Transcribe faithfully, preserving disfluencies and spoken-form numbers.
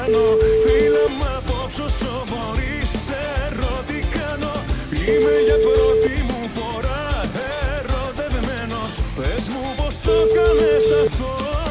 κάνω. Φίλε μ' απόψε όσο μπορείς, σε τι κάνω. Είμαι για πρώτη μου φορά ερωτευμένος. Πες μου πως το κάνες αυτό.